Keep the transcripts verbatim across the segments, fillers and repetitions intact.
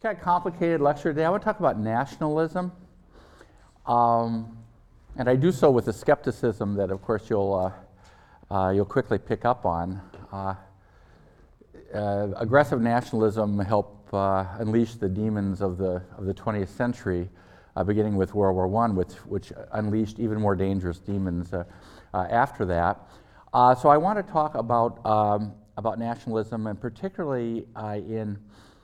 Got a complicated lecture today. I want to talk about nationalism. Um, and I do so with a skepticism that, of course, you'll, uh, uh, you'll quickly pick up on. Uh, uh, aggressive nationalism helped uh, unleash the demons of the, of the twentieth century, uh, beginning with World War One, which, which unleashed even more dangerous demons uh, uh, after that. Uh, so I want to talk about, um, about nationalism, and particularly uh, in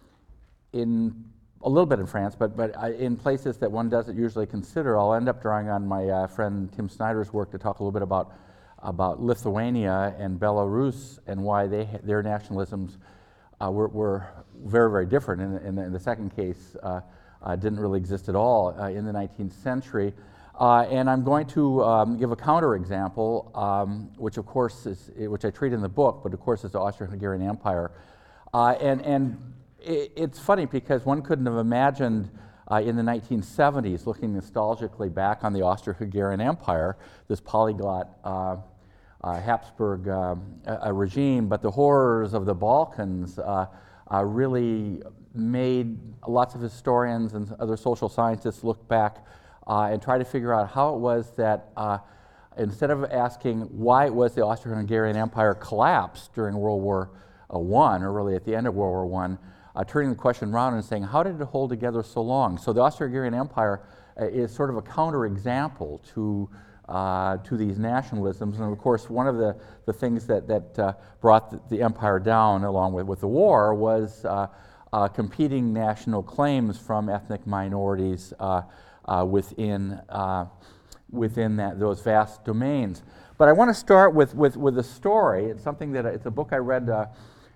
in a little bit in France, but, but uh, in places that one doesn't usually consider. I'll end up drawing on my uh, friend Tim Snyder's work to talk a little bit about, about Lithuania and Belarus and why they ha their nationalisms uh, were, were very, very different. In, in, the, in the second case, uh, uh, didn't really exist at all uh, in the nineteenth century. Uh, and I'm going to um, give a counterexample, um, which of course is, which I treat in the book, but of course is the Austro-Hungarian Empire. Uh, and, and It's funny because one couldn't have imagined uh, in the nineteen seventies, looking nostalgically back on the Austro-Hungarian Empire, this polyglot uh, uh, Habsburg uh, a regime, but the horrors of the Balkans uh, uh, really made lots of historians and other social scientists look back uh, and try to figure out how it was that uh, instead of asking why it was the Austro-Hungarian Empire collapsed during World War One, or really at the end of World War One, Uh, turning the question around and saying, how did it hold together so long? So the Austro-Hungarian Empire uh, is sort of a counterexample to, uh, to these nationalisms. And of course, one of the, the things that, that uh, brought the, the empire down along with, with the war was uh, uh, competing national claims from ethnic minorities uh, uh, within, uh, within that, those vast domains. But I want to start with, with, with a story. It's something that, it's a book I read uh,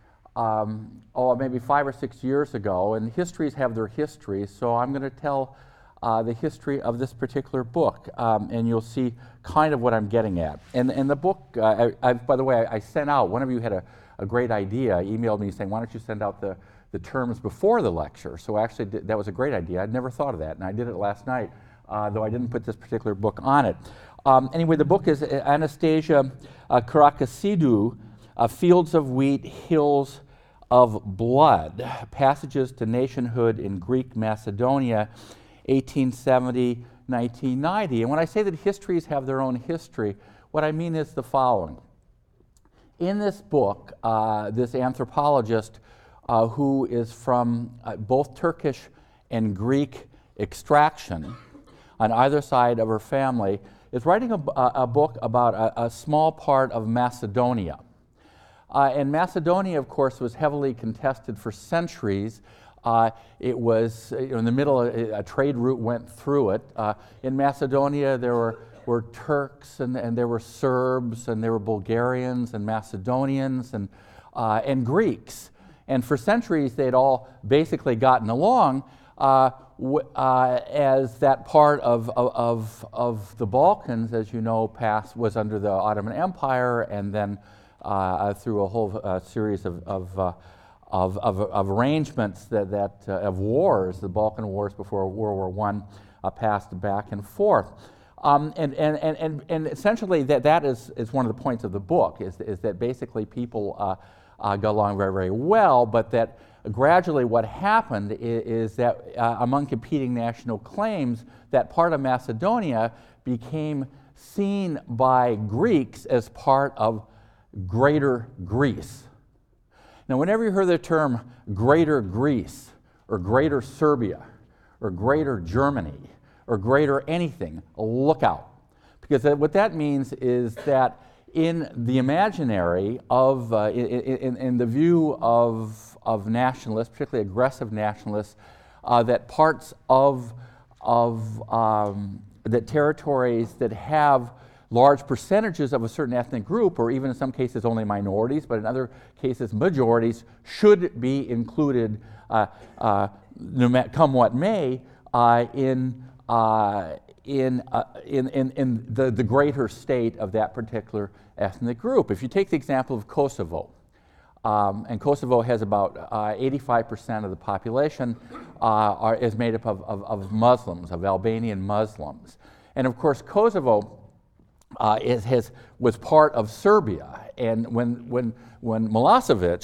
Um, oh, maybe five or six years ago, and histories have their history, so I'm going to tell uh, the history of this particular book, um, and you'll see kind of what I'm getting at. And, and the book, uh, I, I, by the way, I, I sent out, one of you had a, a great idea, emailed me saying, why don't you send out the, the terms before the lecture? So actually, did, that was a great idea. I'd never thought of that, and I did it last night, uh, though I didn't put this particular book on it. Um, anyway, the book is Anastasia uh, Karakasidou, Uh, Fields of Wheat, Hills of Blood, Passages to Nationhood in Greek Macedonia, eighteen seventy to nineteen ninety. And when I say that histories have their own history, what I mean is the following. In this book, uh, this anthropologist, uh, who is from uh, both Turkish and Greek extraction on either side of her family, is writing a, a book about a, a small part of Macedonia. Uh, and Macedonia, of course, was heavily contested for centuries. Uh, it was, you know, in the middle, a, a trade route went through it. Uh, in Macedonia, there were, were Turks, and, and there were Serbs, and there were Bulgarians, and Macedonians, and, uh, and Greeks. And for centuries, they'd all basically gotten along uh, w uh, as that part of, of, of the Balkans, as you know, passed, was under the Ottoman Empire, and then Uh, through a whole uh, series of, of, uh, of, of, of arrangements that, that uh, of wars, the Balkan Wars before World War One, uh, passed back and forth. Um, and, and, and, and, and essentially that, that is, is one of the points of the book, is, is that basically people uh, uh, got along very, very well, but that gradually what happened is, is that uh, among competing national claims, that part of Macedonia became seen by Greeks as part of Greater Greece. Now, whenever you hear the term Greater Greece, or Greater Serbia, or Greater Germany, or Greater anything, look out. Because what that means is that in the imaginary of, uh, in, in, in the view of, of nationalists, particularly aggressive nationalists, uh, that parts of, of um, the territories that have large percentages of a certain ethnic group, or even in some cases only minorities, but in other cases majorities, should be included, uh, uh, no matter come what may, uh, in, uh, in, uh, in, in, in the, the greater state of that particular ethnic group. If you take the example of Kosovo, um, and Kosovo has about uh, eighty-five percent of the population uh, are, is made up of, of, of Muslims, of Albanian Muslims. And of course, Kosovo Uh, is, has, was part of Serbia, and when, when, when Milosevic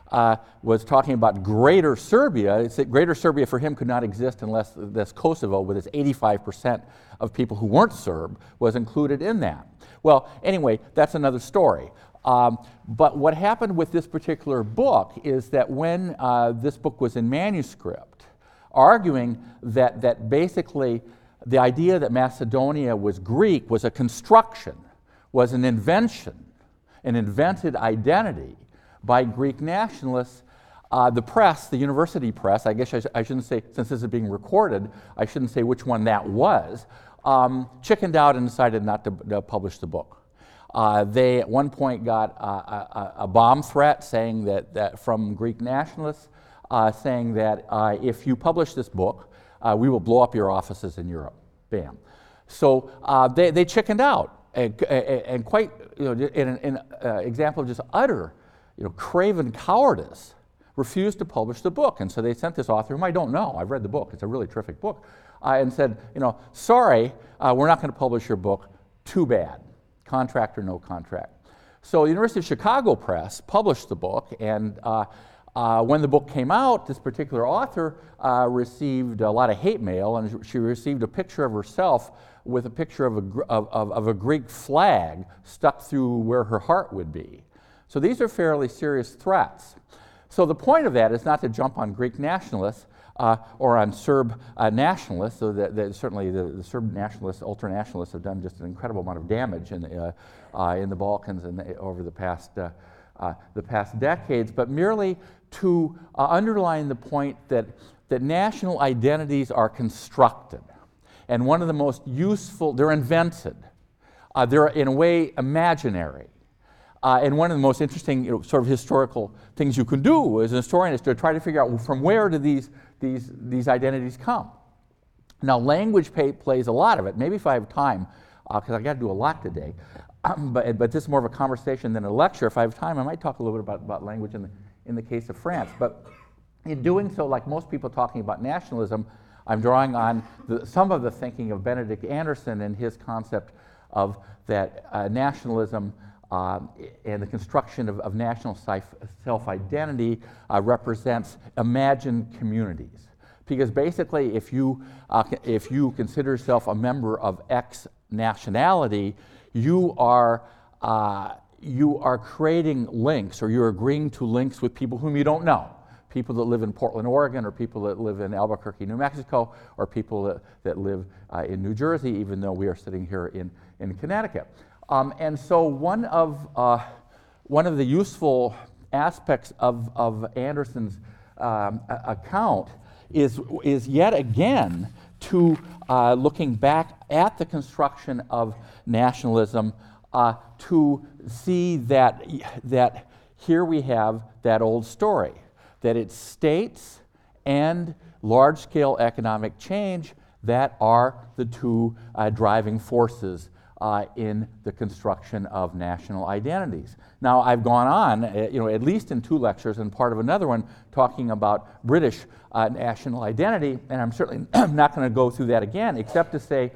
uh, was talking about Greater Serbia. It's that Greater Serbia for him could not exist unless this Kosovo, with its eighty-five percent of people who weren't Serb, was included in that. Well, anyway, that's another story. Um, but what happened with this particular book is that when uh, this book was in manuscript, arguing that, that basically the idea that Macedonia was Greek was a construction, was an invention, an invented identity by Greek nationalists, uh, the press, the university press, I guess I, sh I shouldn't say, since this is being recorded, I shouldn't say which one that was, um, chickened out and decided not to, to publish the book. Uh, they at one point got uh, a, a bomb threat saying that, that from Greek nationalists, uh, saying that uh, if you publish this book, uh, we will blow up your offices in Europe. Bam. So uh, they, they chickened out, and, and quite, you know, in an in, uh, example of just utter, you know, craven cowardice, refused to publish the book. And so they sent this author, whom I don't know, I've read the book, it's a really terrific book, uh, and said, you know, sorry, uh, we're not going to publish your book, too bad. Contract or no contract. So the University of Chicago Press published the book, and uh, uh, when the book came out, this particular author uh, received a lot of hate mail, and she received a picture of herself with a picture of a, of, of, of a Greek flag stuck through where her heart would be. So these are fairly serious threats. So the point of that is not to jump on Greek nationalists uh, or on Serb uh, nationalists, so that, that certainly the, the Serb nationalists, ultra-nationalists have done just an incredible amount of damage in, uh, uh, in the Balkans and the, over the past, uh, uh, the past decades, but merely to uh, underline the point that, that national identities are constructed. And one of the most useful, they're invented. Uh, they're in a way imaginary. Uh, and one of the most interesting, you know, sort of historical things you can do as an historian is to try to figure out, well, from where do these, these, these identities come? Now, language pay, plays a lot of it. Maybe if I have time, because uh, I got to do a lot today, um, but, but this is more of a conversation than a lecture. If I have time, I might talk a little bit about, about language in the, in the case of France. But in doing so, like most people talking about nationalism, I'm drawing on the, some of the thinking of Benedict Anderson and his concept of that uh, nationalism Um, and the construction of, of national self-identity uh, represents imagined communities. Because basically, if you, uh, if you consider yourself a member of X nationality, you are, uh, you are creating links, or you're agreeing to links with people whom you don't know. People that live in Portland, Oregon, or people that live in Albuquerque, New Mexico, or people that, that live uh, in New Jersey, even though we are sitting here in, in Connecticut. Um, and so one of, uh, one of the useful aspects of, of Anderson's um, account is, is yet again to uh, looking back at the construction of nationalism uh, to see that, that here we have that old story, that it's states and large-scale economic change that are the two uh, driving forces Uh, in the construction of national identities. Now, I've gone on, uh, you know, at least in two lectures and part of another one, talking about British uh, national identity, and I'm certainly not going to go through that again, except to say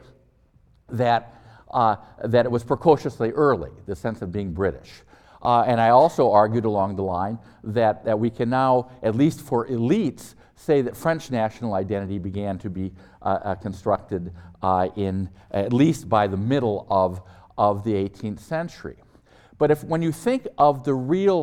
that, uh, that it was precociously early, the sense of being British. Uh, and I also argued along the line that, that we can now, at least for elites, say that French national identity began to be uh, uh, constructed uh, in at least by the middle of, of the eighteenth century. But if when you think of the real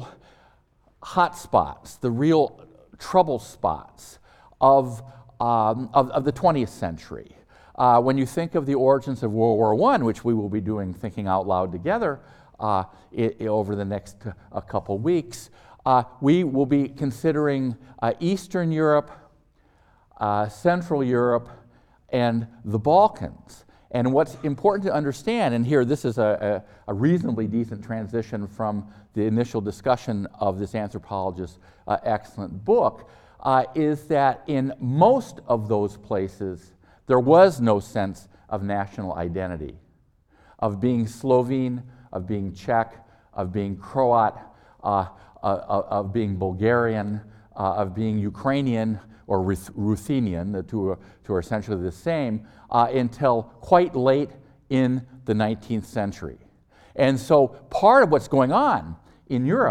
hot spots, the real trouble spots of, um, of, of the twentieth century, uh, when you think of the origins of World War One, which we will be doing Thinking Out Loud together uh, I, I over the next uh, a couple weeks, Uh, we will be considering uh, Eastern Europe, uh, Central Europe, and the Balkans. And what's important to understand, and here this is a, a, a reasonably decent transition from the initial discussion of this anthropologist's uh, excellent book, uh, is that in most of those places there was no sense of national identity, of being Slovene, of being Czech, of being Croat, uh, Uh, of being Bulgarian, uh, of being Ukrainian or Ruth Ruthenian, the two are, two are essentially the same, uh, until quite late in the nineteenth century. And so part of what's going on in Europe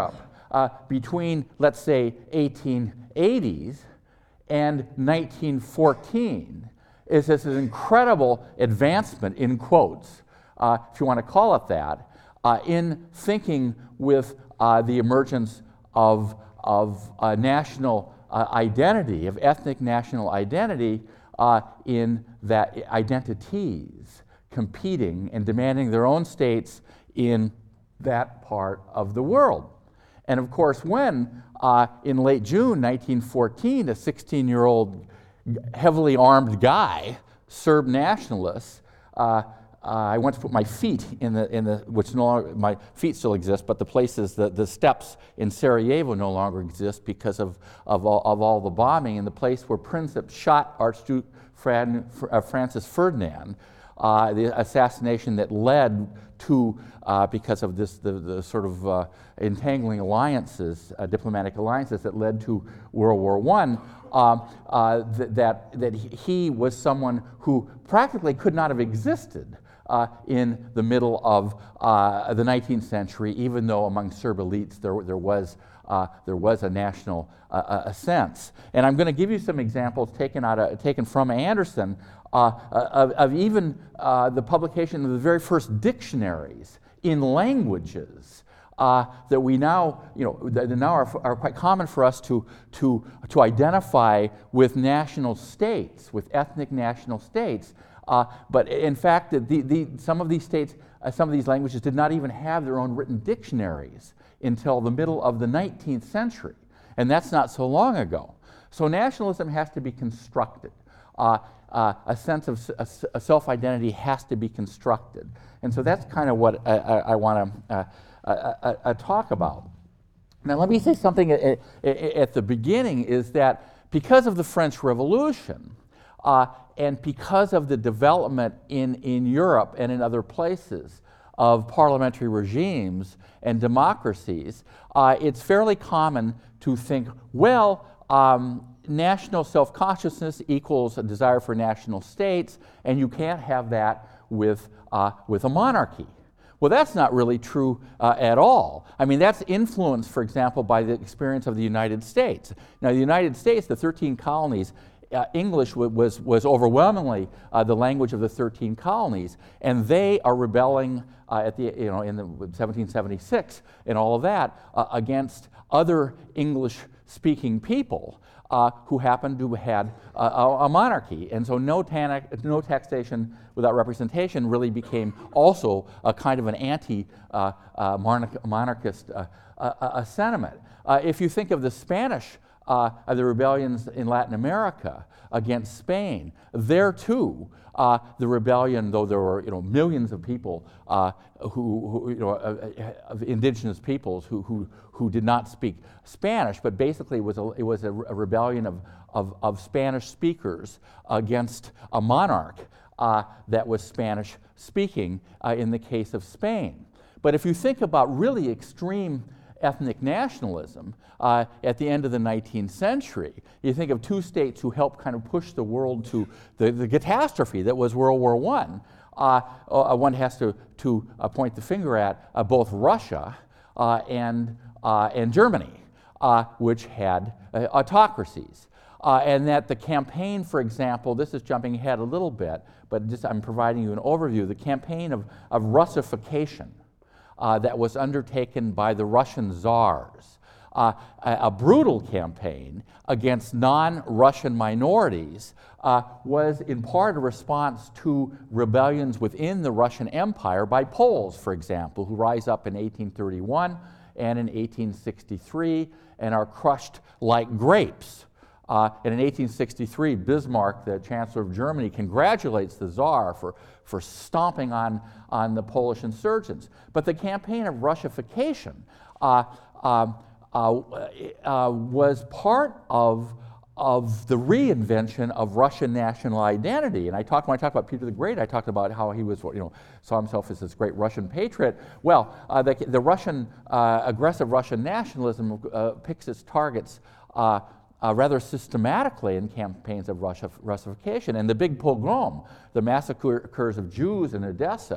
uh, between, let's say, eighteen eighties and nineteen fourteen is this incredible advancement, in quotes, uh, if you want to call it that, uh, in thinking with uh, the emergence of, of uh, national uh, identity, of ethnic national identity, uh, in that identities competing and demanding their own states in that part of the world. And of course, when uh, in late June nineteen fourteen, a sixteen-year-old heavily armed guy, Serb nationalists, uh, uh, I went to put my feet in the, in the which no longer, my feet still exist, but the places, the, the steps in Sarajevo no longer exist because of, of, all, of all the bombing, and the place where Princip shot Archduke Fran, uh, Francis Ferdinand, uh, the assassination that led to, uh, because of this, the, the sort of uh, entangling alliances, uh, diplomatic alliances that led to World War One, um, uh, th that, that he was someone who practically could not have existed uh, in the middle of uh, the nineteenth century, even though among Serb elites there, there, was, uh, there was a national uh, a sense. And I'm going to give you some examples taken, out of, taken from Anderson uh, of, of even uh, the publication of the very first dictionaries in languages uh, that we now, you know, that now are, are quite common for us to, to, to identify with national states, with ethnic national states. Uh, but in fact, the, the, some of these states, uh, some of these languages did not even have their own written dictionaries until the middle of the nineteenth century. And that's not so long ago. So nationalism has to be constructed. Uh, uh, a sense of a, a self-identity has to be constructed. And so that's kind of what I, I, I want to uh, uh, uh, talk about. Now let me say something at, at the beginning, is that because of the French Revolution, uh, and because of the development in, in Europe and in other places of parliamentary regimes and democracies, uh, it's fairly common to think, well, um, national self-consciousness equals a desire for national states, and you can't have that with, uh, with a monarchy. Well, that's not really true uh, at all. I mean, that's influenced, for example, by the experience of the United States. Now, the United States, the thirteen colonies, Uh, English was, was overwhelmingly uh, the language of the thirteen colonies, and they are rebelling uh, at the, you know, in the seventeen seventy-six and all of that uh, against other English-speaking people uh, who happen to have had uh, a, a monarchy. And so no, no taxation without representation really became also a kind of an anti-monarchist uh, uh, uh, uh, sentiment. Uh, if you think of the Spanish Uh, of the rebellions in Latin America against Spain, there too, uh, the rebellion, though there were, you know, millions of people uh, who, who, you know, uh, of indigenous peoples who, who, who did not speak Spanish, but basically it was a, it was a, a rebellion of, of, of Spanish speakers against a monarch uh, that was Spanish speaking uh, in the case of Spain. But if you think about really extreme ethnic nationalism uh, at the end of the nineteenth century, you think of two states who helped kind of push the world to the, the catastrophe that was World War One. Uh, uh, one has to, to uh, point the finger at uh, both Russia uh, and, uh, and Germany, uh, which had uh, autocracies. Uh, and that the campaign, for example, this is jumping ahead a little bit, but just I'm providing you an overview, the campaign of, of Russification Uh, that was undertaken by the Russian czars, uh, a, a brutal campaign against non-Russian minorities, uh, was in part a response to rebellions within the Russian Empire by Poles, for example, who rise up in eighteen thirty-one and in eighteen sixty-three and are crushed like grapes. Uh, and in eighteen sixty-three, Bismarck, the Chancellor of Germany, congratulates the Tsar for, for stomping on, on the Polish insurgents. But the campaign of Russification uh, uh, uh, uh, was part of, of the reinvention of Russian national identity. And I talked, when I talked about Peter the Great, I talked about how he was, you know, saw himself as this great Russian patriot. Well, uh, the, the Russian, uh, aggressive Russian nationalism uh, picks its targets uh, Uh, rather systematically in campaigns of Russia, Russification. And the big pogrom, the massacres of Jews in Odessa,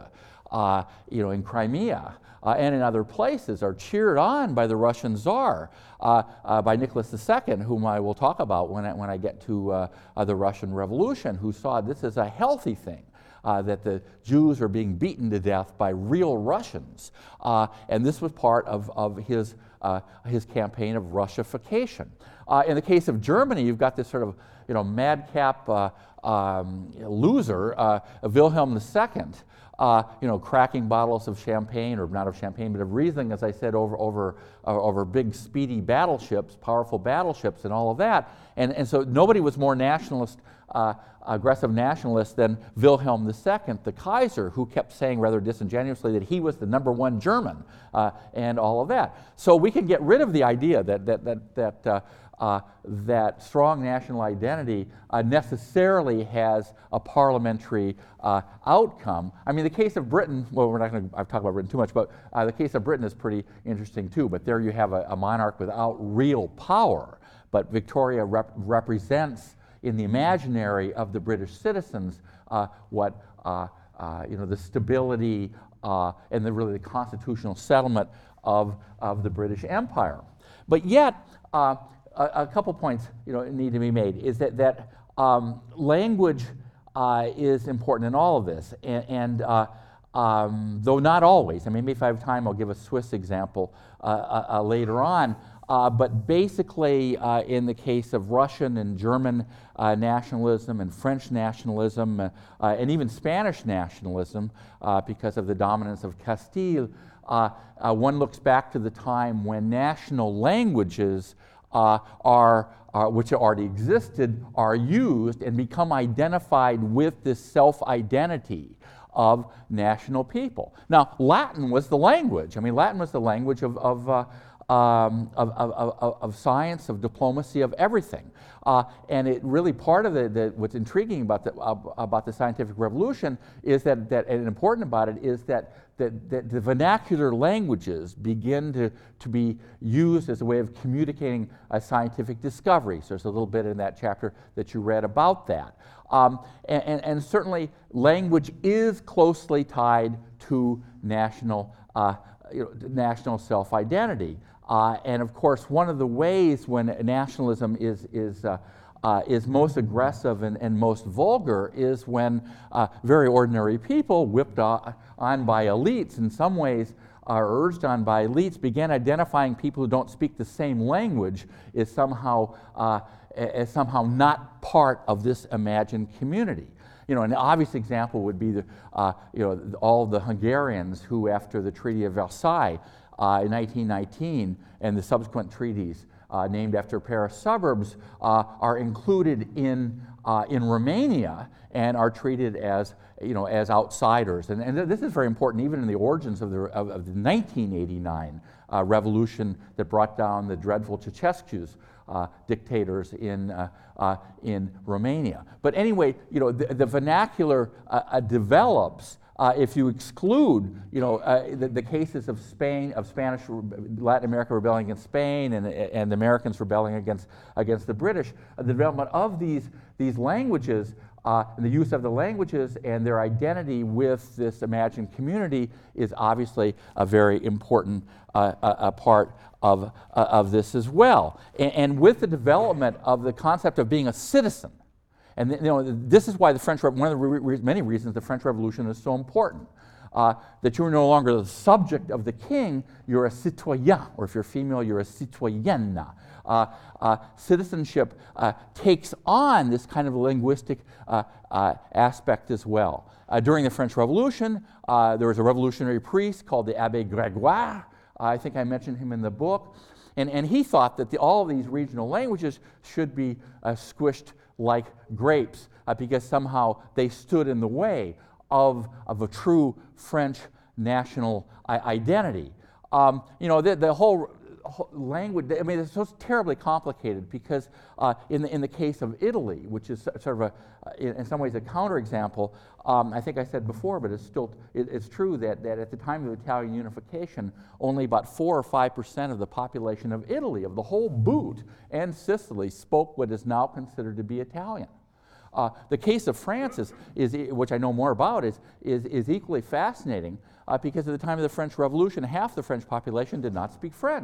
uh, you know, in Crimea uh, and in other places are cheered on by the Russian Tsar, uh, uh, by Nicholas the Second, whom I will talk about when I, when I get to uh, uh, the Russian Revolution, who saw this as a healthy thing. Uh, that the Jews are being beaten to death by real Russians. Uh, and this was part of, of his, uh, his campaign of Russification. Uh, in the case of Germany, you've got this sort of you know, madcap uh, um, loser, uh, Wilhelm the Second, uh, you know, cracking bottles of champagne, or not of champagne, but of Riesling, as I said, over, over, uh, over big, speedy battleships, powerful battleships, and all of that. And, and so nobody was more nationalist, uh, aggressive nationalist than Wilhelm the Second, the Kaiser, who kept saying rather disingenuously that he was the number one German, uh, and all of that. So we can get rid of the idea that, that, that, that uh, Uh, that strong national identity uh, necessarily has a parliamentary uh, outcome. I mean, the case of Britain, well, we're not going to I've talked about Britain too much, but uh, the case of Britain is pretty interesting too. But there you have a, a monarch without real power. But Victoria rep represents in the imaginary of the British citizens uh, what, uh, uh, you know, the stability uh, and the really the constitutional settlement of, of the British Empire. But yet, uh, A, a couple points, you know, need to be made. Is that that um, language uh, is important in all of this, and, and uh, um, though not always. I mean, maybe if I have time, I'll give a Swiss example uh, uh, uh, later on. Uh, but basically, uh, in the case of Russian and German uh, nationalism and French nationalism, uh, uh, and even Spanish nationalism, uh, because of the dominance of Castile, uh, uh, one looks back to the time when national languages Uh, are, uh, which already existed, are used and become identified with this self-identity of national people. Now, Latin was the language. I mean, Latin was the language of, of, uh, um, of, of, of, of science, of diplomacy, of everything. Uh, and it really, part of the, the, what's intriguing about the, uh, about the scientific revolution is that, that, and important about it is that That, that the vernacular languages begin to, to be used as a way of communicating a scientific discovery. So there's a little bit in that chapter that you read about that. Um, and, and, and certainly language is closely tied to national, uh, you know, national self-identity. Uh, and of course, one of the ways when nationalism is, is uh, Uh, is most aggressive and, and most vulgar is when uh, very ordinary people, whipped on, on by elites, in some ways are urged on by elites, begin identifying people who don't speak the same language as somehow, uh, as somehow not part of this imagined community. You know, an obvious example would be the, uh, you know, all the Hungarians who, after the Treaty of Versailles uh, in nineteen nineteen and the subsequent treaties, Uh, named after Paris suburbs, uh, are included in, uh, in Romania and are treated as, you know, as outsiders. And, and th this is very important even in the origins of the, of, of the nineteen eighty-nine uh, revolution that brought down the dreadful Ceausescu's uh, dictators in, uh, uh, in Romania. But anyway, you know, the, the vernacular uh, uh, develops Uh, if you exclude, you know, uh, the, the cases of Spain, of Spanish, Latin America rebelling against Spain, and, and the Americans rebelling against, against the British, uh, the development of these, these languages, uh, and the use of the languages and their identity with this imagined community is obviously a very important uh, a, a part of, uh, of this as well. And, and with the development of the concept of being a citizen, and you know, this is why the French, one of the re re many reasons the French Revolution is so important. Uh, that you're no longer the subject of the king, you're a citoyen, or if you're female, you're a citoyenne. Uh, uh, citizenship uh, takes on this kind of linguistic uh, uh, aspect as well. Uh, during the French Revolution, uh, there was a revolutionary priest called the Abbé Grégoire. Uh, I think I mentioned him in the book. And, and he thought that the, all of these regional languages should be uh, squished like grapes uh, because somehow they stood in the way of, of a true French national I identity. Um, you know, the, the whole, whole language, I mean, it's so terribly complicated because uh, in, the, in the case of Italy, which is sort of a, in, in some ways a counterexample, um, I think I said before, but it's still, it, it's true that, that at the time of Italian unification, only about four or five percent of the population of Italy, of the whole boot, and Sicily spoke what is now considered to be Italian. Uh, the case of France, is, is, which I know more about, is, is, is equally fascinating uh, because at the time of the French Revolution, half the French population did not speak French.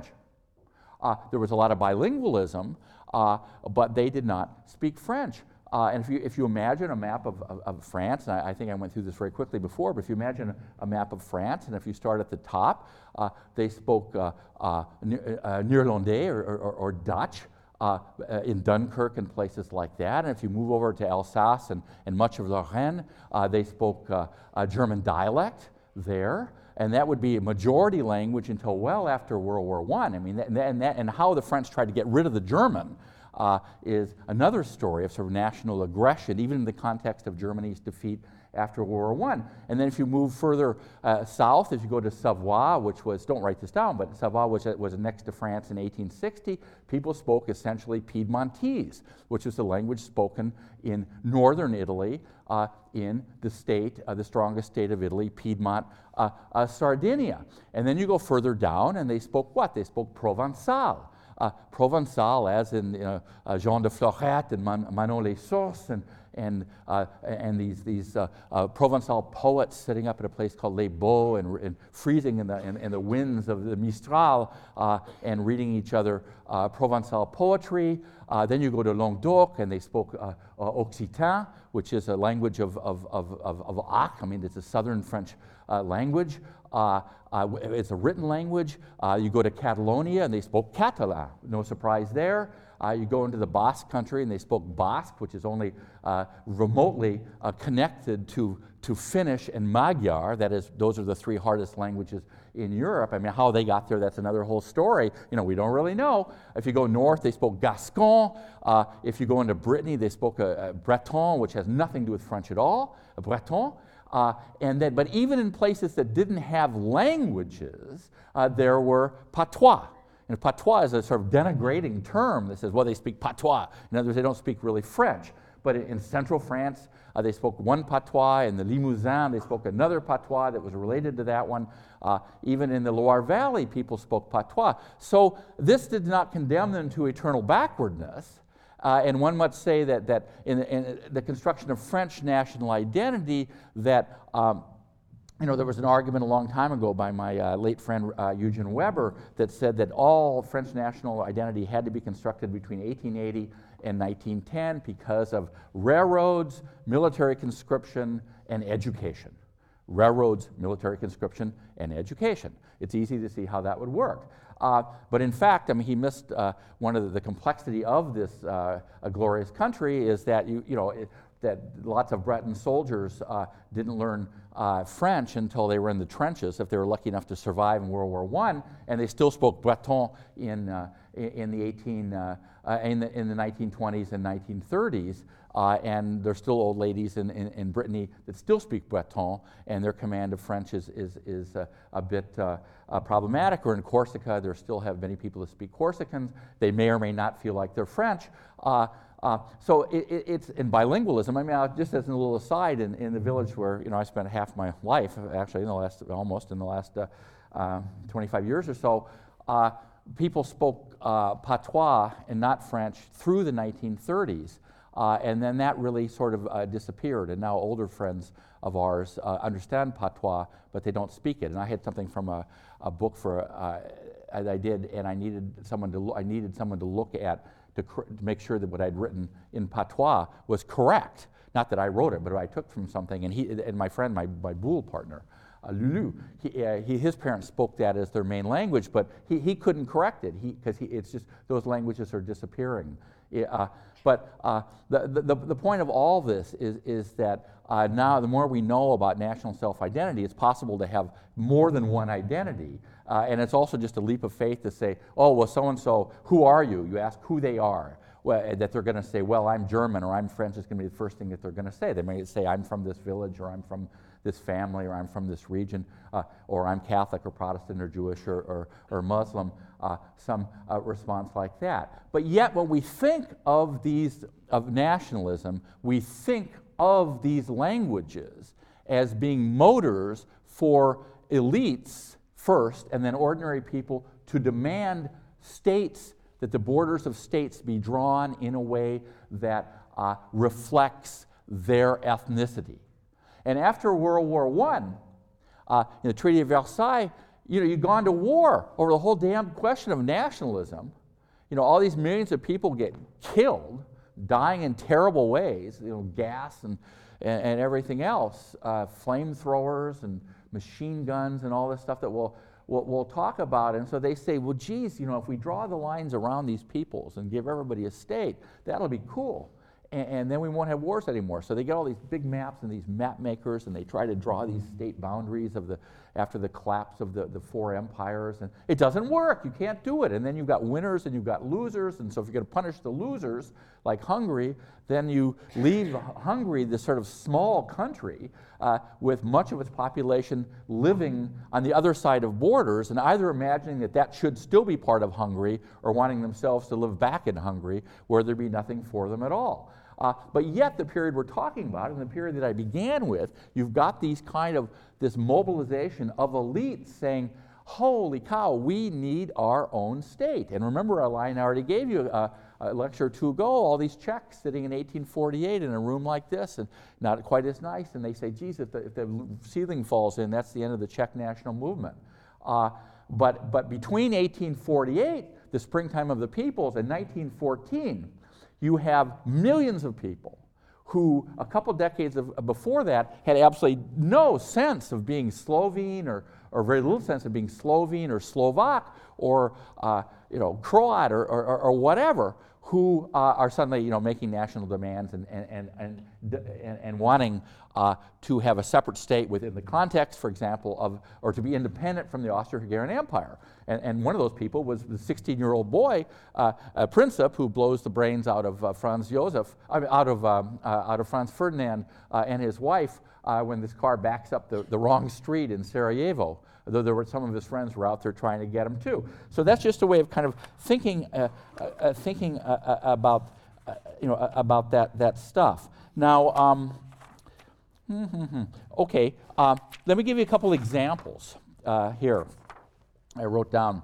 Uh, there was a lot of bilingualism, uh, but they did not speak French. Uh, and if you, if you imagine a map of, of, of France, and I, I think I went through this very quickly before, but if you imagine a, a map of France, and if you start at the top, uh, they spoke uh, uh, uh, Néerlandais or, or, or Dutch uh, in Dunkirk and places like that. And if you move over to Alsace and, and much of Lorraine, uh, they spoke uh, a German dialect there. And that would be a majority language until well after World War One. I. I mean, that, and, that, and how the French tried to get rid of the German Uh, is another story of sort of national aggression, even in the context of Germany's defeat after World War One. And then if you move further uh, south, if you go to Savoie, which was, don't write this down, but Savoie was, was next to France in eighteen sixty, people spoke essentially Piedmontese, which is the language spoken in northern Italy, uh, in the state, uh, the strongest state of Italy, Piedmont, uh, uh, Sardinia. And then you go further down, and they spoke what? They spoke Provençal. Uh, Provençal, as in uh, uh, Jean de Florette and Man Manon Les Sources and, and, uh, and these, these uh, uh, Provençal poets sitting up at a place called Les Baux and, and freezing in the, in, in the winds of the Mistral uh, and reading each other uh, Provençal poetry. Uh, then you go to Languedoc, and they spoke uh, uh, Occitan, which is a language of, of, of, of, of Ac. I mean, it's a southern French uh, language. Uh, uh, it's a written language. Uh, you go to Catalonia, and they spoke Catalan. No surprise there. Uh, you go into the Basque country, and they spoke Basque, which is only uh, remotely uh, connected to, to Finnish and Magyar. That is, those are the three hardest languages in Europe. I mean, how they got there, that's another whole story. You know, we don't really know. If you go north, they spoke Gascon. Uh, if you go into Brittany, they spoke a, a Breton, which has nothing to do with French at all, a Breton. Uh, and then, but even in places that didn't have languages, uh, there were patois. And patois is a sort of denigrating term that says, well, they speak patois. In other words, they don't speak really French. But in, in central France, uh, they spoke one patois. In the Limousin, they spoke another patois that was related to that one. Uh, even in the Loire Valley, people spoke patois. So this did not condemn them to eternal backwardness. Uh, and one might say that, that in, in the construction of French national identity, that um, you know, there was an argument a long time ago by my uh, late friend uh, Eugene Weber that said that all French national identity had to be constructed between eighteen eighty and nineteen ten because of railroads, military conscription, and education. Railroads, military conscription, and education. It's easy to see how that would work. Uh, but in fact, I mean, he missed uh, one of the, the complexity of this uh, a glorious country is that you, you know it, that lots of Breton soldiers uh, didn't learn uh, French until they were in the trenches, if they were lucky enough to survive in World War One, and they still spoke Breton in uh, in the eighteen uh, uh, in the in the nineteen twenties and nineteen thirties. Uh, and there's still old ladies in, in, in Brittany that still speak Breton, and their command of French is, is, is uh, a bit uh, uh, problematic. Or in Corsica, there still have many people that speak Corsican. They may or may not feel like they're French. Uh, uh, so it, it, it's in bilingualism. I mean, I'll, just as a little aside, in, in the village where you know I spent half my life, actually in the last, almost in the last uh, uh, twenty-five years or so, uh, people spoke uh, patois and not French through the nineteen thirties. Uh, and then that really sort of uh, disappeared, and now older friends of ours uh, understand patois, but they don't speak it. And I had something from a, a book for uh, I did, and I needed someone to I needed someone to look at to, cr- to make sure that what I'd written in patois was correct. Not that I wrote it, but I took from something. And he and my friend, my my Boule partner, uh, Lulu, he, uh, he, his parents spoke that as their main language, but he, he couldn't correct it because he, he, it's just those languages are disappearing. Uh, but uh, the, the, the point of all this is, is that uh, now the more we know about national self-identity, it's possible to have more than one identity. Uh, and it's also just a leap of faith to say, oh, well, so-and-so, who are you? You ask who they are. Well, that they're going to say, well, I'm German or I'm French is going to be the first thing that they're going to say. They may say, I'm from this village or I'm from this family or I'm from this region uh, or I'm Catholic or Protestant or Jewish or, or, or Muslim, uh, some uh, response like that. But yet when we think of these, of nationalism, we think of these languages as being motors for elites first and then ordinary people to demand states, that the borders of states be drawn in a way that uh, reflects their ethnicity. And after World War One, uh, in the Treaty of Versailles, you know, you've gone to war over the whole damn question of nationalism. You know, all these millions of people get killed, dying in terrible ways, you know, gas and, and, and everything else, uh, flamethrowers and machine guns and all this stuff that we'll, we'll, we'll talk about. And so they say, well, geez, you know, if we draw the lines around these peoples and give everybody a state, that'll be cool. And, and then we won't have wars anymore. So they get all these big maps and these map makers, and they try to draw these state boundaries of the, after the collapse of the, the four empires. And it doesn't work. You can't do it. And then you've got winners and you've got losers. And so if you're going to punish the losers, like Hungary, then you leave Hungary, this sort of small country, uh, with much of its population living on the other side of borders, and either imagining that that should still be part of Hungary or wanting themselves to live back in Hungary where there'd be nothing for them at all. Uh, but yet the period we're talking about, and the period that I began with, you've got these kind of, this mobilization of elites saying, holy cow, we need our own state. And remember, a line I already gave you a, a lecture or two ago, all these Czechs sitting in eighteen forty-eight in a room like this, and not quite as nice, and they say, geez, if the, if the ceiling falls in, that's the end of the Czech national movement. Uh, but, but between eighteen forty-eight, the springtime of the peoples, and nineteen fourteen, you have millions of people who a couple decades of, before that had absolutely no sense of being Slovene, or, or very little sense of being Slovene or Slovak or uh, you know, Croat or, or, or whatever, who uh, are suddenly, you know, making national demands and, and, and, and, and, and wanting uh, to have a separate state within the context, for example, of, or to be independent from the Austro-Hungarian Empire. And, and one of those people was the sixteen-year-old boy, uh, uh, Princip, who blows the brains out of uh, Franz Josef, I mean, out of, um, uh, out of Franz Ferdinand uh, and his wife uh, when this car backs up the, the wrong street in Sarajevo, though there were some of his friends were out there trying to get him too. So that's just a way of kind of thinking, uh, uh, thinking uh, uh, about, uh, you know, uh, about that, that stuff. Now, um, okay, uh, let me give you a couple examples uh, here. I wrote down.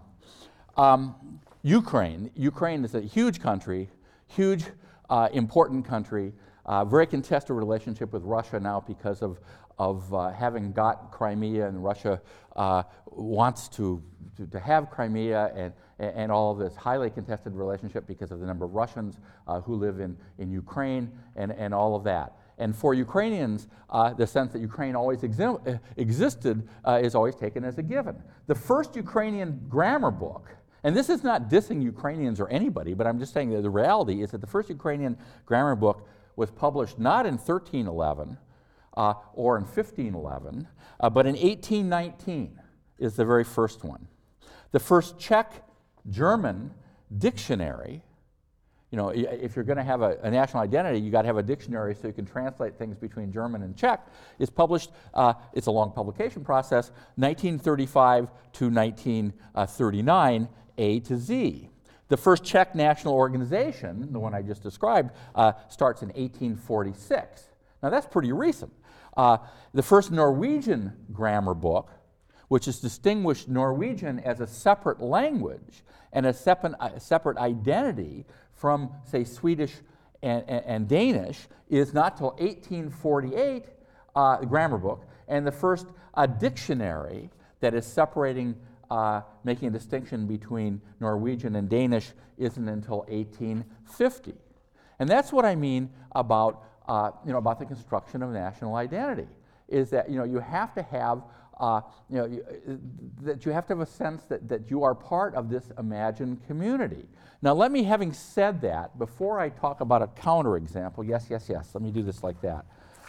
Um, Ukraine. Ukraine is a huge country, huge, uh, important country, uh, very contested relationship with Russia now because of, of uh, having got Crimea, and Russia uh, wants to, to, to have Crimea, and, and all of this highly contested relationship because of the number of Russians uh, who live in, in Ukraine, and, and all of that. And for Ukrainians, uh, the sense that Ukraine always exi existed uh, is always taken as a given. The first Ukrainian grammar book, and this is not dissing Ukrainians or anybody, but I'm just saying that the reality is that the first Ukrainian grammar book was published not in thirteen eleven uh, or in fifteen eleven, uh, but in eighteen nineteen is the very first one. The first Czech-German dictionary. You know, if you're going to have a, a national identity, you got to have a dictionary so you can translate things between German and Czech. It's published, uh, it's a long publication process, nineteen thirty-five to nineteen thirty-nine, A to Z. The first Czech national organization, the one I just described, uh, starts in eighteen forty-six. Now that's pretty recent. Uh, the first Norwegian grammar book, which has distinguished Norwegian as a separate language and a separate, a separate identity from, say, Swedish and, and, and Danish, is not till eighteen forty-eight, uh, the grammar book, and the first uh, dictionary that is separating, uh, making a distinction between Norwegian and Danish isn't until eighteen fifty. And that's what I mean about, uh, you know, about the construction of national identity, is that, you know, you have to have Uh, you know, you, uh, that you have to have a sense that, that you are part of this imagined community. Now let me, having said that, before I talk about a counterexample, yes, yes, yes, let me do this like that.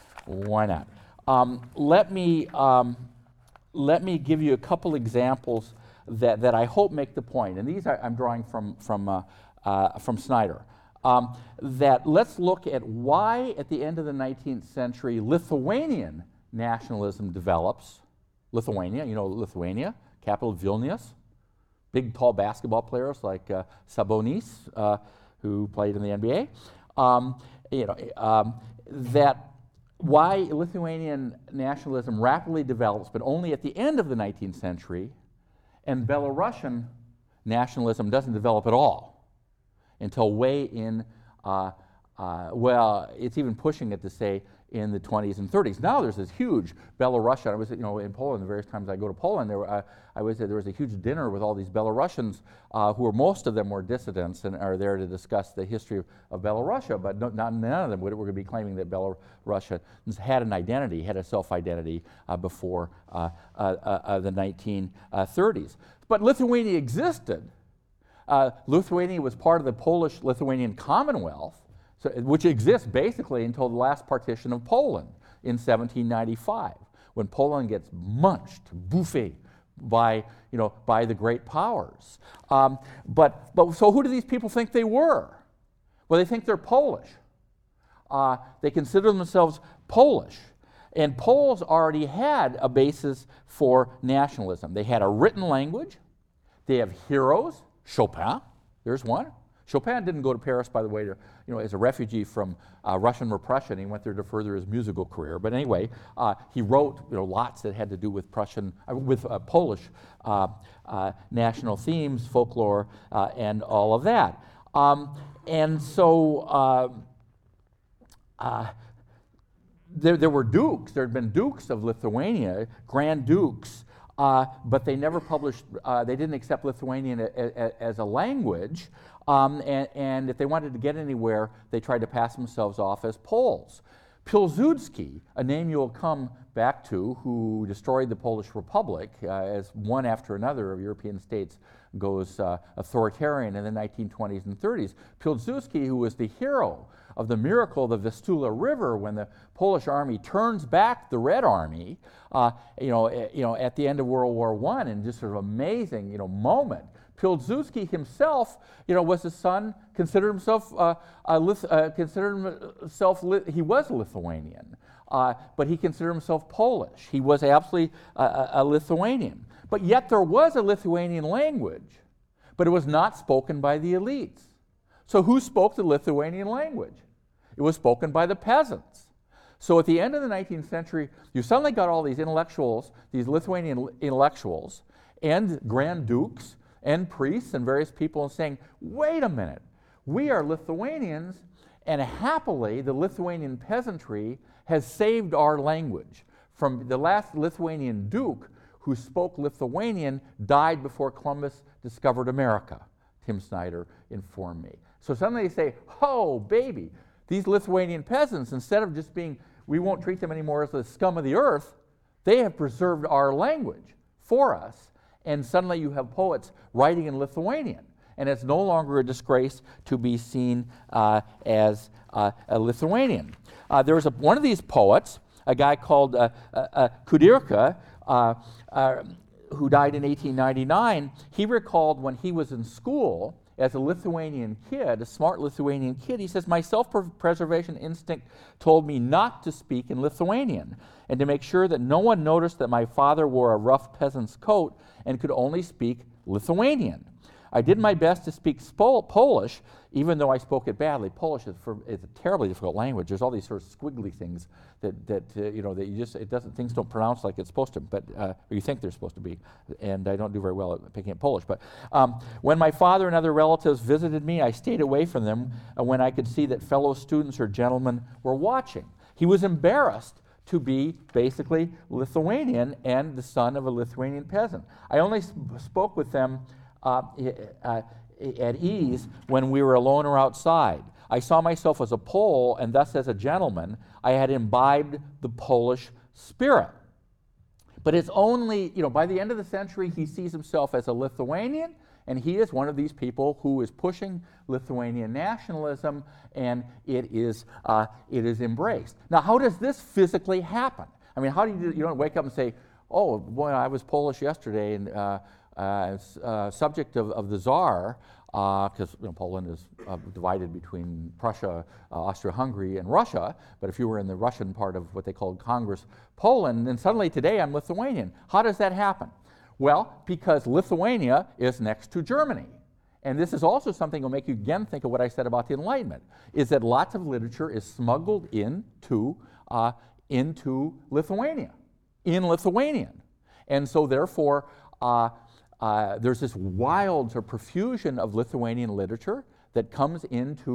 Why not? Um, let me, um, let me give you a couple examples that, that I hope make the point, and these are, I'm drawing from, from, uh, uh, from Snyder. Um, that let's look at why at the end of the nineteenth century Lithuanian nationalism develops. Lithuania, you know Lithuania, capital Vilnius, big tall basketball players like uh, Sabonis, uh, who played in the N B A. Um, you know, um, that why Lithuanian nationalism rapidly develops, but only at the end of the nineteenth century, and Belarusian nationalism doesn't develop at all until way in uh, Uh, well, it's even pushing it to say in the twenties and thirties. Now there's this huge Belarusian. I was, you know, in Poland. The various times I go to Poland, there, uh, I was there was a huge dinner with all these Belarusians, uh, who were most of them were dissidents and are there to discuss the history of, of Belarusia. But no, not none of them were, were going to be claiming that Belarusians had an identity, had a self-identity uh, before uh, uh, uh, the nineteen thirties. But Lithuania existed. Uh, Lithuania was part of the Polish-Lithuanian Commonwealth. So, which exists basically until the last partition of Poland in seventeen ninety-five, when Poland gets munched, bouffé, by, you know, by the great powers. Um, but, but so who do these people think they were? Well, they think they're Polish. Uh, they consider themselves Polish. And Poles already had a basis for nationalism. They had a written language. They have heroes. Chopin, there's one. Chopin didn't go to Paris, by the way, to, you know, as a refugee from uh, Russian repression. He went there to further his musical career. But anyway, uh, he wrote, you know, lots that had to do with Prussian, uh, with uh, Polish uh, uh, national themes, folklore, uh, and all of that. Um, and so uh, uh, there, there were dukes. There had been dukes of Lithuania, grand dukes. Uh, but they never published, uh, they didn't accept Lithuanian a, a, a, as a language, um, and, and if they wanted to get anywhere, they tried to pass themselves off as Poles. Pilsudski, a name you'll come back to, who destroyed the Polish Republic uh, as one after another of European states goes uh, authoritarian in the nineteen twenties and thirties. Pilsudski, who was the hero of the miracle of the Vistula River when the Polish army turns back the Red Army, uh, you know, uh, you know, at the end of World War One, and just sort of amazing, you know, moment. Pilsudski himself, you know, was the son, considered himself, uh, a Lith uh, considered himself, he was Lithuanian, uh, but he considered himself Polish. He was absolutely a, a Lithuanian. But yet there was a Lithuanian language, but it was not spoken by the elites. So who spoke the Lithuanian language? It was spoken by the peasants. So at the end of the nineteenth century, you suddenly got all these intellectuals, these Lithuanian intellectuals, and grand dukes, and priests, and various people saying, wait a minute, we are Lithuanians, and happily the Lithuanian peasantry has saved our language. From the last Lithuanian duke who spoke Lithuanian died before Columbus discovered America, Tim Snyder informed me. So suddenly they say, oh, baby, these Lithuanian peasants, instead of just being, we won't treat them anymore as the scum of the earth, they have preserved our language for us. And suddenly you have poets writing in Lithuanian. And it's no longer a disgrace to be seen uh, as uh, a Lithuanian. Uh, there was a, one of these poets, a guy called uh, uh, uh, Kudirka, uh, uh, who died in eighteen ninety-nine. He recalled when he was in school as a Lithuanian kid, a smart Lithuanian kid, he says, my self-preservation instinct told me not to speak in Lithuanian and to make sure that no one noticed that my father wore a rough peasant's coat and could only speak Lithuanian. I did my best to speak Pol Polish, even though I spoke it badly. Polish is, for, is a terribly difficult language. There's all these sort of squiggly things that, that uh, you know, that you just, it doesn't, things don't pronounce like it's supposed to, but, uh, or you think they're supposed to be, and I don't do very well at picking up Polish. But um, when my father and other relatives visited me, I stayed away from them uh, when I could see that fellow students or gentlemen were watching. He was embarrassed to be basically Lithuanian and the son of a Lithuanian peasant. I only sp spoke with them Uh, uh, at ease when we were alone or outside. I saw myself as a Pole, and thus as a gentleman, I had imbibed the Polish spirit. But it's only, you know, by the end of the century, he sees himself as a Lithuanian, and he is one of these people who is pushing Lithuanian nationalism, and it is, uh, it is embraced. Now, how does this physically happen? I mean, how do you, you don't wake up and say, oh, boy, I was Polish yesterday, and uh, Uh, uh, subject of, of the Tsar, because uh, you know, Poland is uh, divided between Prussia, uh, Austria-Hungary, and Russia, but if you were in the Russian part of what they called Congress Poland, then suddenly today I'm Lithuanian. How does that happen? Well, because Lithuania is next to Germany. And this is also something that will make you again think of what I said about the Enlightenment, is that lots of literature is smuggled into, uh, into Lithuania, in Lithuanian. And so therefore, uh, Uh, there's this wild sort of profusion of Lithuanian literature that comes into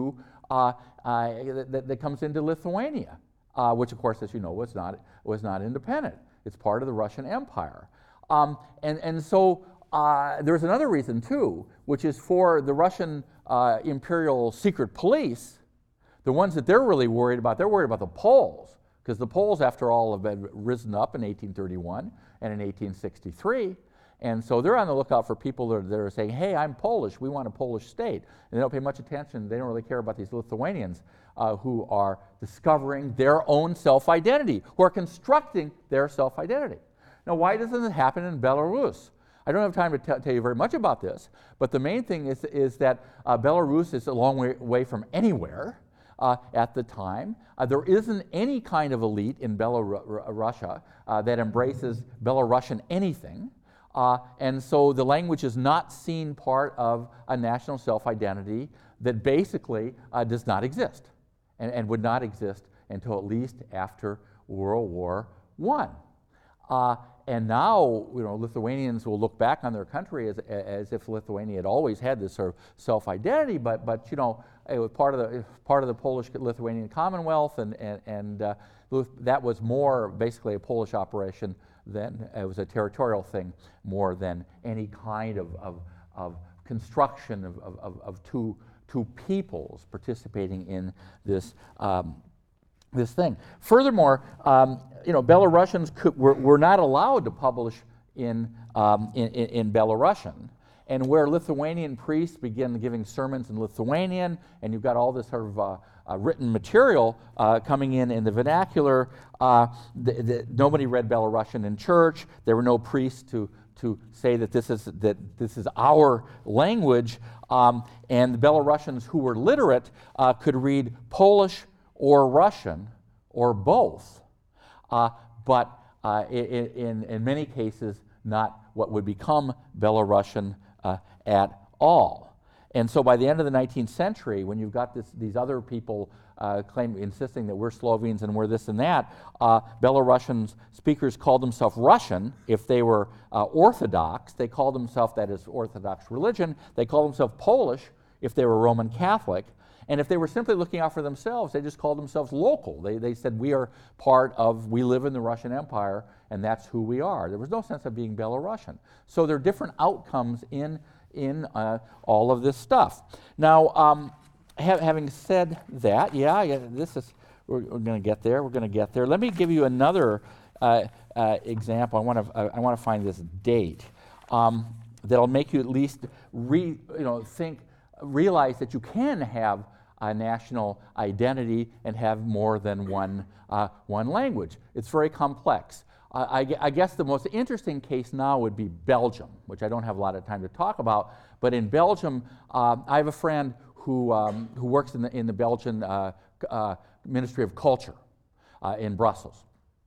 uh, uh, that, that comes into Lithuania, uh, which of course, as you know, was not, was not independent. It's part of the Russian Empire. Um, and, and so uh, there's another reason too, which is for the Russian uh, imperial secret police, the ones that they're really worried about, they're worried about the Poles, because the Poles, after all, have been risen up in eighteen thirty-one and in eighteen sixty-three. And so they're on the lookout for people that are, that are saying, hey, I'm Polish, we want a Polish state. And they don't pay much attention, they don't really care about these Lithuanians uh, who are discovering their own self-identity, who are constructing their self-identity. Now, why doesn't it happen in Belarus? I don't have time to t- tell you very much about this, but the main thing is, is that uh, Belarus is a long way away from anywhere uh, at the time. Uh, there isn't any kind of elite in Belarus uh, that embraces Belarusian anything. Uh, and so the language is not seen part of a national self-identity that basically uh, does not exist and, and would not exist until at least after World War One. Uh, and now, you know, Lithuanians will look back on their country as, as if Lithuania had always had this sort of self-identity, but, but you know, it was part of the, part of the Polish-Lithuanian Commonwealth, and, and, and uh, that was more basically a Polish operation than, it was a territorial thing more than any kind of, of, of construction of, of, of two, two peoples participating in this um, this thing. Furthermore, um, you know, Belarusians could, were, were not allowed to publish in, um, in, in, in Belarusian. And where Lithuanian priests begin giving sermons in Lithuanian, and you've got all this sort of uh, uh, written material uh, coming in in the vernacular, uh, the, the, nobody read Belarusian in church. There were no priests to, to say that this is, that this is our language. Um, and the Belarusians who were literate uh, could read Polish or Russian, or both, uh, but uh, in, in, in many cases, not what would become Belarusian uh, at all. And so by the end of the nineteenth century, when you've got this, these other people uh, claim, insisting that we're Slovenes and we're this and that, uh, Belarusian speakers called themselves Russian if they were uh, Orthodox. They called themselves, that is Orthodox religion. They called themselves Polish if they were Roman Catholic. And if they were simply looking out for themselves, they just called themselves local. They, they said, we are part of, we live in the Russian Empire, and that's who we are. There was no sense of being Belarusian. So there are different outcomes in, in uh, all of this stuff. Now, um, ha having said that, yeah, yeah this is, we're, we're going to get there, we're going to get there. Let me give you another uh, uh, example. I want to uh, I want to find this date um, that'll make you at least re, you know, think, realize that you can have a national identity and have more than one, uh, one language. It's very complex. Uh, I, I guess the most interesting case now would be Belgium, which I don't have a lot of time to talk about, but in Belgium, uh, I have a friend who, um, who works in the, in the Belgian uh, uh, Ministry of Culture uh, in Brussels.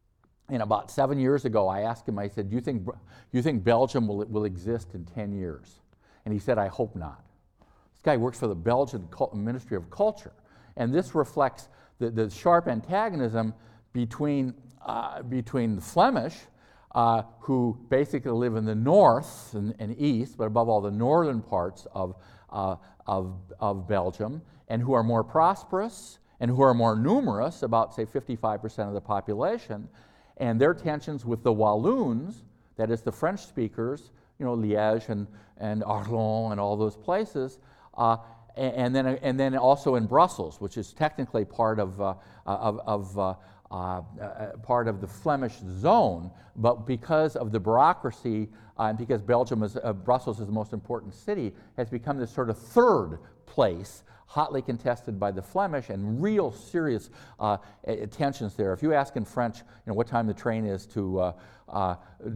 And about seven years ago, I asked him, I said, do you think, do you think Belgium will, will exist in ten years? And he said, I hope not. This guy works for the Belgian Ministry of Culture, and this reflects the, the sharp antagonism between, uh, between the Flemish, uh, who basically live in the north and, and east, but above all the northern parts of, uh, of, of Belgium, and who are more prosperous and who are more numerous, about, say, fifty-five percent of the population, and their tensions with the Walloons, that is the French speakers, you know, Liège and, and Arlon and all those places, Uh, and, and then, and then also in Brussels, which is technically part of, uh, of, of uh, uh, uh, part of the Flemish zone, but because of the bureaucracy uh, and because Belgium is, uh, Brussels is the most important city, has become this sort of third place, hotly contested by the Flemish, and real serious uh, tensions there. If you ask in French, you know, what time the train is to uh, uh,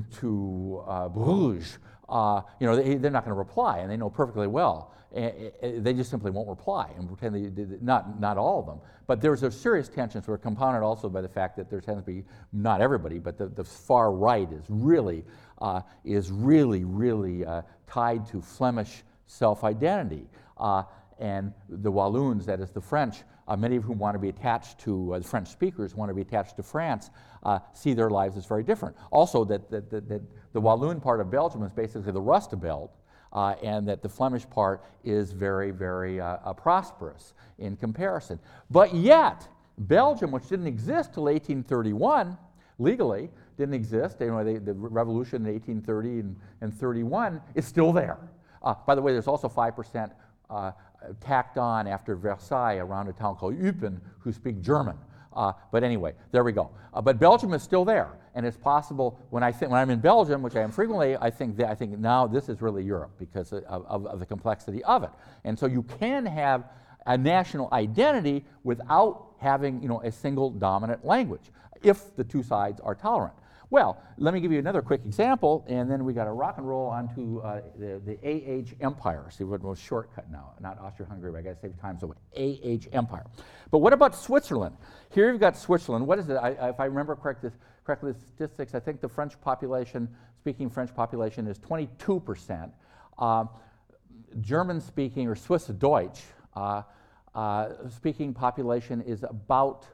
to uh, Bruges, uh, you know, they, they're not going to reply, and they know perfectly well. They just simply won't reply and pretend they did, not, not all of them. But there's a serious tensions were compounded also by the fact that there tends to be, not everybody, but the, the far right is really, uh, is really, really uh, tied to Flemish self-identity. Uh, and the Walloons, that is the French, uh, many of whom want to be attached to, uh, the French speakers want to be attached to France, uh, see their lives as very different. Also, that, that, that, that the Walloon part of Belgium is basically the Rust Belt, uh, and that the Flemish part is very, very uh, uh, prosperous in comparison. But yet, Belgium, which didn't exist till eighteen thirty-one, legally didn't exist, you know, they, the revolution in eighteen thirty and, and thirty-one is still there. Uh, by the way, there's also five percent uh, tacked on after Versailles around a town called Eupen who speak German. Uh, but anyway, there we go. Uh, but Belgium is still there, and it's possible when I think when I'm in Belgium, which I am frequently, I think that I think now this is really Europe because of, of, of the complexity of it. And so you can have a national identity without having, you know, a single dominant language if the two sides are tolerant. Well, let me give you another quick example, and then we got to rock and roll onto uh, the, the A H Empire. See what was shortcut now, not Austria-Hungary, but I got to save time, so A H Empire. But what about Switzerland? Here you've got Switzerland. What is it? I, if I remember correctly, correctly, the statistics, I think the French population, speaking French population, is twenty-two percent. Uh, German-speaking, or Swiss Deutsch, uh, uh, speaking population is about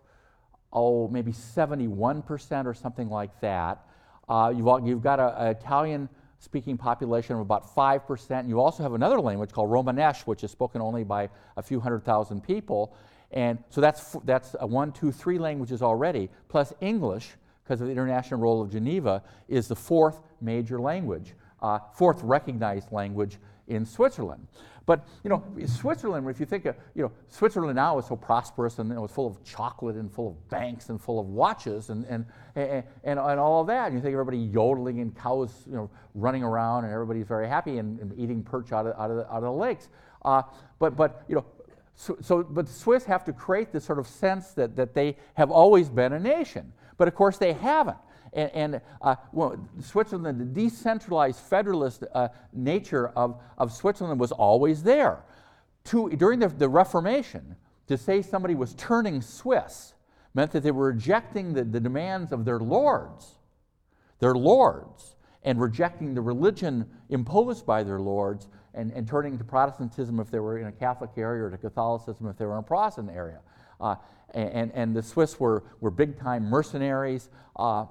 oh, maybe seventy-one percent or something like that. Uh, you've, all, you've got an Italian-speaking population of about five percent. You also have another language called Romanesque, which is spoken only by a few hundred thousand people. And so that's, that's a one, two, three languages already, plus English, because of the International Role of Geneva, is the fourth major language, uh, fourth recognized language in Switzerland. But, you know, Switzerland, if you think of, you know, Switzerland now is so prosperous and, you know, it's full of chocolate and full of banks and full of watches and, and, and, and, and all of that. And you think everybody yodeling and cows, you know, running around and everybody's very happy and, and eating perch out of, out of, the, out of the lakes. Uh, but, but, you know, so, so, but the Swiss have to create this sort of sense that, that they have always been a nation. But of course they haven't. And, and uh, well, Switzerland, the decentralized federalist uh, nature of, of Switzerland was always there. To, during the, the Reformation, to say somebody was turning Swiss meant that they were rejecting the, the demands of their lords, their lords, and rejecting the religion imposed by their lords and, and turning to Protestantism if they were in a Catholic area or to Catholicism if they were in a Protestant area. Uh, and, and the Swiss were, were big-time mercenaries, uh,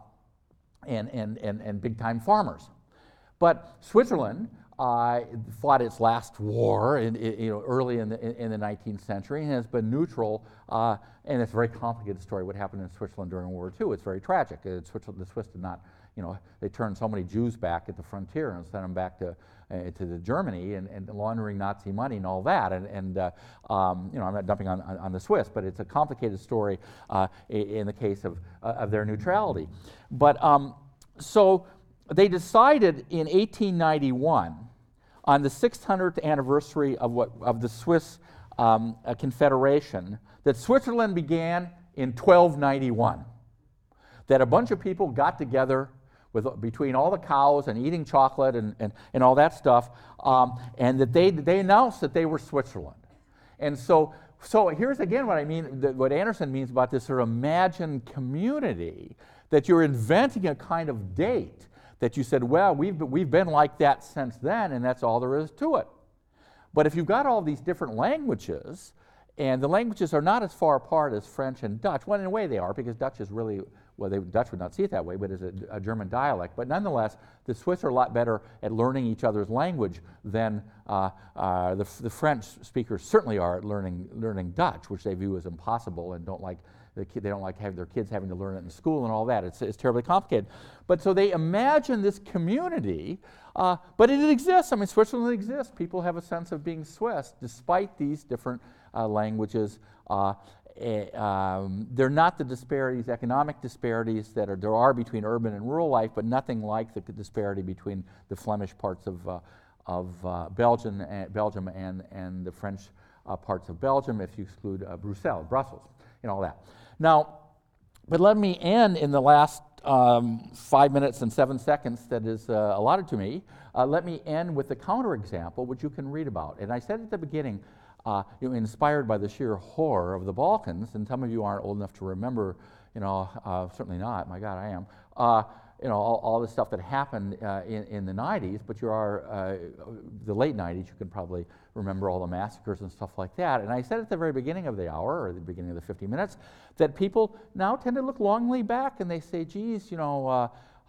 And, and, and, and big-time farmers. But Switzerland uh, fought its last war in, in, you know, early in the, in, in the nineteenth century and has been neutral, uh, and it's a very complicated story what happened in Switzerland during World War Two. It's very tragic. Uh, Switzerland, the Swiss did not, you know, they turned so many Jews back at the frontier and sent them back to, uh, to the Germany and, and laundering Nazi money and all that. And, and uh, um, you know, I'm not dumping on, on, on the Swiss, but it's a complicated story uh, in the case of, uh, of their neutrality. But um, so they decided in eighteen ninety-one, on the six hundredth anniversary of, what, of the Swiss um, uh, Confederation, that Switzerland began in twelve ninety-one. That a bunch of people got together with, between all the cows and eating chocolate and, and, and all that stuff, um, and that they, they announced that they were Switzerland. And so, so here's again what I mean, the, what Anderson means about this sort of imagined community, that you're inventing a kind of date that you said, well, we've been, we've been like that since then, and that's all there is to it. But if you've got all these different languages, and the languages are not as far apart as French and Dutch, well, in a way they are, because Dutch is really, well, they, Dutch would not see it that way, but it's a, a German dialect. But nonetheless, the Swiss are a lot better at learning each other's language than uh, uh, the, the French speakers certainly are at learning, learning Dutch, which they view as impossible and don't like. The kid, they don't like have their kids having to learn it in school and all that. It's, it's terribly complicated. But so they imagine this community, uh, but it exists. I mean, Switzerland exists. People have a sense of being Swiss despite these different uh, languages. Uh, eh, um, they're not the disparities, economic disparities that are, there are between urban and rural life, but nothing like the disparity between the Flemish parts of, uh, of uh, Belgium, and, Belgium and, and the French uh, parts of Belgium, if you exclude uh, Brussels, Brussels, and all that. Now, but let me end in the last um, five minutes and seven seconds that is uh, allotted to me. Uh, let me end with the counterexample, which you can read about. And I said at the beginning, uh, you know, inspired by the sheer horror of the Balkans, and some of you aren't old enough to remember, you know, uh, certainly not, my God, I am, uh, you know, all, all the stuff that happened uh, in, in the nineties, but you are, uh, the late nineties, you can probably remember all the massacres and stuff like that. And I said at the very beginning of the hour, or the beginning of the fifty minutes, that people now tend to look longingly back and they say, geez, you know, uh,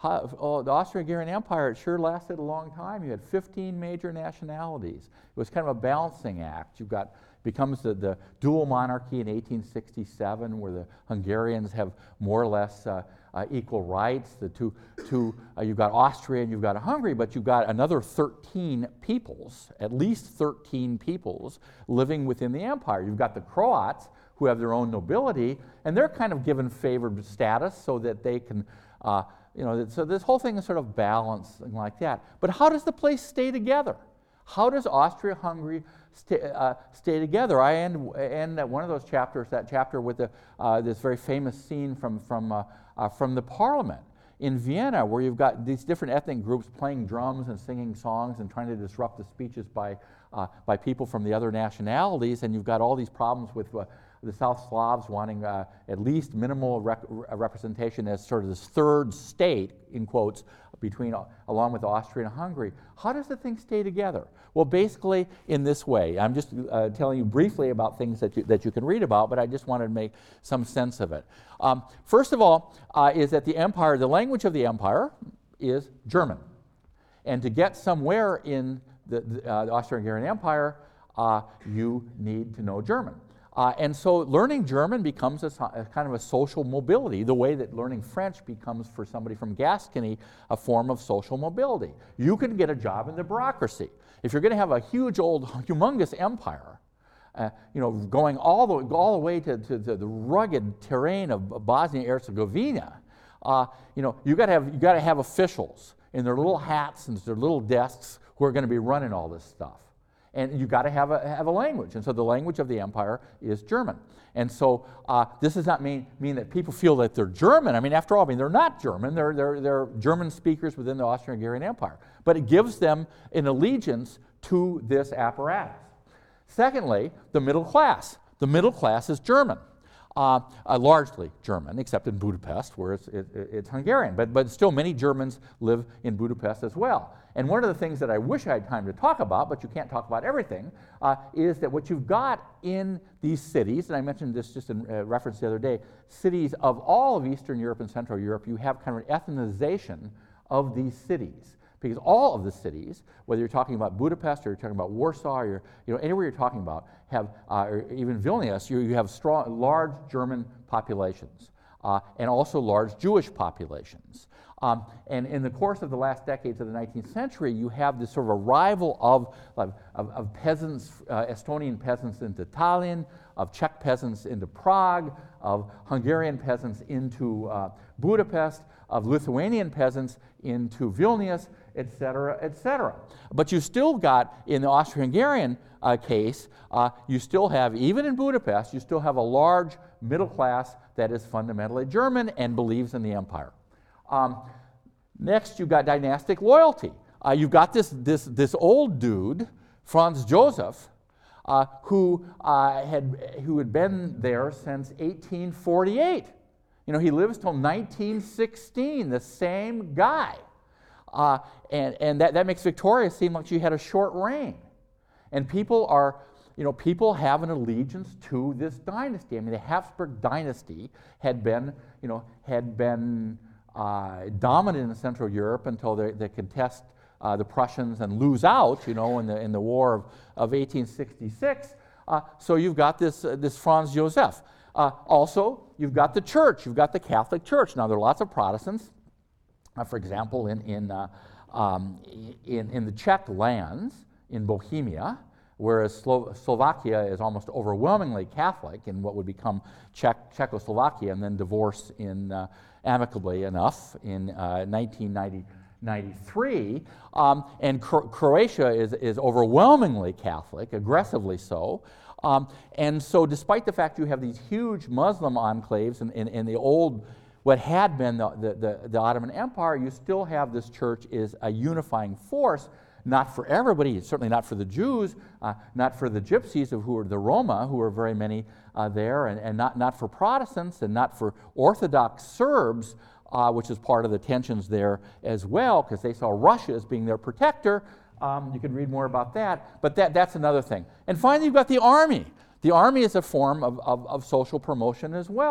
how, oh, the Austro-Hungarian Empire, it sure lasted a long time. You had fifteen major nationalities. It was kind of a balancing act. You've got, becomes the, the dual monarchy in eighteen sixty-seven, where the Hungarians have more or less uh, uh, equal rights. The two, two uh, you've got Austria and you've got Hungary, but you've got another thirteen peoples, at least thirteen peoples living within the empire. You've got the Croats, who have their own nobility, and they're kind of given favored status so that they can, uh, you know, so this whole thing is sort of balancing like that. But how does the place stay together? How does Austria-Hungary stay, uh, stay together? I end, end at one of those chapters, that chapter with the, uh, this very famous scene from, from, uh, uh, from the Parliament in Vienna, where you've got these different ethnic groups playing drums and singing songs and trying to disrupt the speeches by, uh, by people from the other nationalities, and you've got all these problems with uh, the South Slavs wanting uh, at least minimal rec representation as sort of this third state, in quotes, between, uh, along with Austria and Hungary. How does the thing stay together? Well, basically in this way. I'm just uh, telling you briefly about things that you, that you can read about, but I just wanted to make some sense of it. Um, first of all, uh, is that the empire, the language of the empire is German. And to get somewhere in the, the, uh, the Austro-Hungarian Empire, uh, you need to know German. Uh, and so learning German becomes a, a kind of a social mobility, the way that learning French becomes for somebody from Gascony a form of social mobility. You can get a job in the bureaucracy. If you're going to have a huge old, humongous empire, uh, you know, going all the, all the way to, to, to the rugged terrain of Bosnia-Herzegovina, uh, you know, you got to have you got to have officials in their little hats and their little desks who are going to be running all this stuff. And you've got to have a, have a language. And so the language of the empire is German. And so uh, this does not mean, mean that people feel that they're German. I mean, after all, I mean, they're not German. They're, they're, they're German speakers within the Austro-Hungarian Empire. But it gives them an allegiance to this apparatus. Secondly, the middle class. The middle class is German. Uh, uh, largely German, except in Budapest, where it's, it, it's Hungarian. But, but still, many Germans live in Budapest as well. And one of the things that I wish I had time to talk about, but you can't talk about everything, uh, is that what you've got in these cities, and I mentioned this just in uh, reference the other day, cities of all of Eastern Europe and Central Europe, you have kind of an ethnization of these cities. Because all of the cities, whether you're talking about Budapest or you're talking about Warsaw or you're, you know, anywhere you're talking about, have, uh, or even Vilnius, you, you have strong, large German populations uh, and also large Jewish populations. Um, and in the course of the last decades of the nineteenth century, you have this sort of arrival of, of, of peasants, uh, Estonian peasants into Tallinn, of Czech peasants into Prague, of Hungarian peasants into uh, Budapest, of Lithuanian peasants into Vilnius, et cetera, et cetera. But you still got, in the Austro-Hungarian uh, case, uh, you still have, even in Budapest, you still have a large middle class that is fundamentally German and believes in the empire. Um, next, you've got dynastic loyalty. Uh, you've got this, this, this old dude, Franz Joseph, uh, who, uh, had, who had been there since eighteen forty-eight. You know, he lives till nineteen sixteen, the same guy. Uh, and and that, that makes Victoria seem like she had a short reign. And people are, you know, people have an allegiance to this dynasty. I mean, the Habsburg dynasty had been, you know, had been uh, dominant in Central Europe until they, they could test uh, the Prussians and lose out, you know, in the, in the war of, of eighteen sixty-six. Uh, so you've got this, uh, this Franz Joseph. Uh, also, you've got the church. You've got the Catholic Church. Now, there are lots of Protestants. Uh, for example, in, in, uh, um, in, in the Czech lands, in Bohemia, whereas Slo Slovakia is almost overwhelmingly Catholic in what would become Czech Czechoslovakia and then divorce in, uh, amicably enough in uh, nineteen ninety-three, um, and Cro Croatia is, is overwhelmingly Catholic, aggressively so. Um, and so despite the fact you have these huge Muslim enclaves in, in, in the old, what had been the, the, the, the Ottoman Empire, you still have this church is a unifying force, not for everybody, certainly not for the Jews, uh, not for the Gypsies, who are the Roma, who are very many uh, there, and, and not, not for Protestants, and not for Orthodox Serbs, uh, which is part of the tensions there as well, because they saw Russia as being their protector. Um, you can read more about that, but that, that's another thing. And finally, you've got the army. The army is a form of, of, of social promotion as well.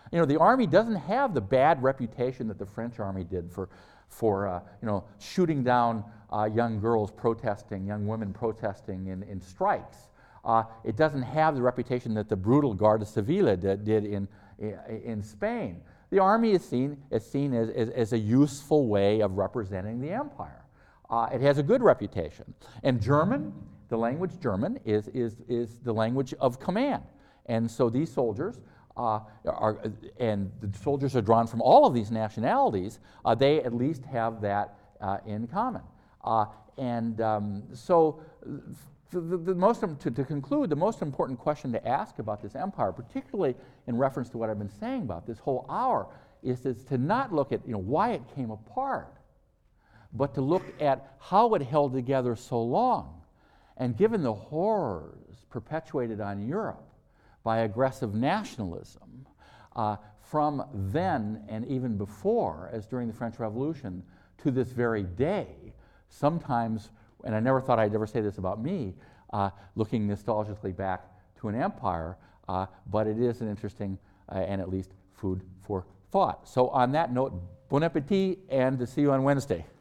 You know, the army doesn't have the bad reputation that the French army did for, for uh, you know, shooting down uh, young girls protesting, young women protesting in, in strikes. Uh, it doesn't have the reputation that the brutal Guardia Civil did, did in, in Spain. The army is seen, is seen as, as, as a useful way of representing the empire. Uh, it has a good reputation. And German, the language German, is, is, is the language of command. And so these soldiers, uh, are, and the soldiers are drawn from all of these nationalities, uh, they at least have that uh, in common. Uh, and um, so the, the, the most, to, to conclude, the most important question to ask about this empire, particularly in reference to what I've been saying about this whole hour, is, is to not look at, you know, why it came apart, but to look at how it held together so long. And given the horrors perpetuated on Europe by aggressive nationalism, uh, from then and even before, as during the French Revolution, to this very day, sometimes, and I never thought I'd ever say this about me, uh, looking nostalgically back to an empire, uh, but it is an interesting uh, and at least food for thought. So on that note, bon appetit, and to see you on Wednesday.